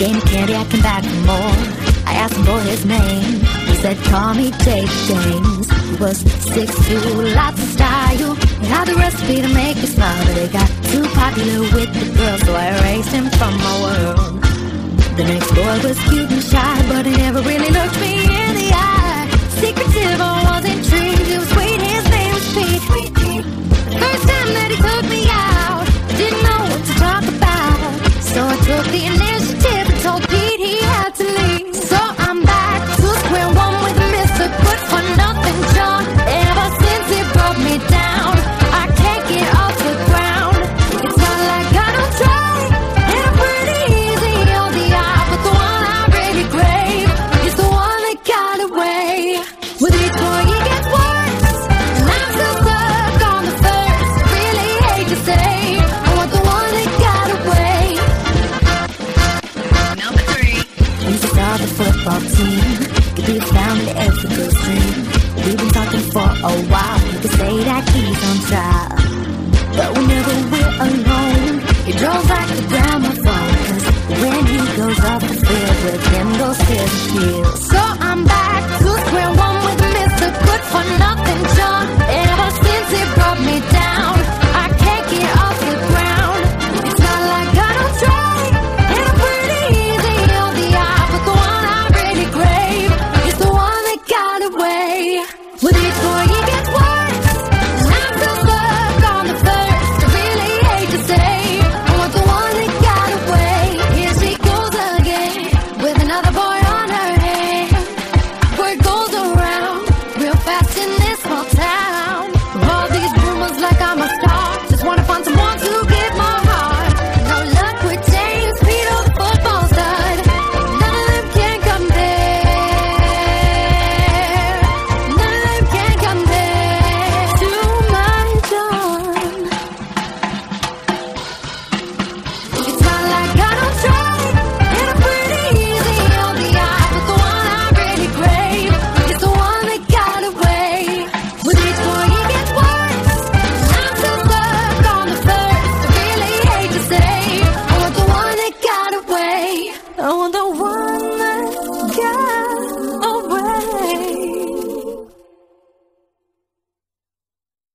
Gave me candy, I came back for more. I asked him for his name. He said, call me Jake James. He was 6'2", lots of style. He had the recipe to make me smile, but he got too popular with the girls, so I erased him from my world. The next boy was cute and shy, but he never really looked me in the eye. Secretive, I was intrigued. He was sweet, his name was Pete. The first time that he took me out, I didn't know what to talk about, so I took the initiative and told Pete he had to leave. So I'm back to square one with Mr. Good for Nothing John. Ever since he brought me down, I can't get off the ground. It's not like I don't try, and I'm pretty easy on the eye, but the one I really crave is the one that got away. With each boy he gets worse, and I'm still stuck on the first. Really hate to say, I want the one that got away. Number 3. We used to start the football team, could be found in the ethical stream. We've been talking for a while, you could say that he's on trial, but whenever we're alone, he draws like the gramophone, 'cause when he goes off the field, with him goes his appeal. So I'm back to square one with Mr. Good for Nothing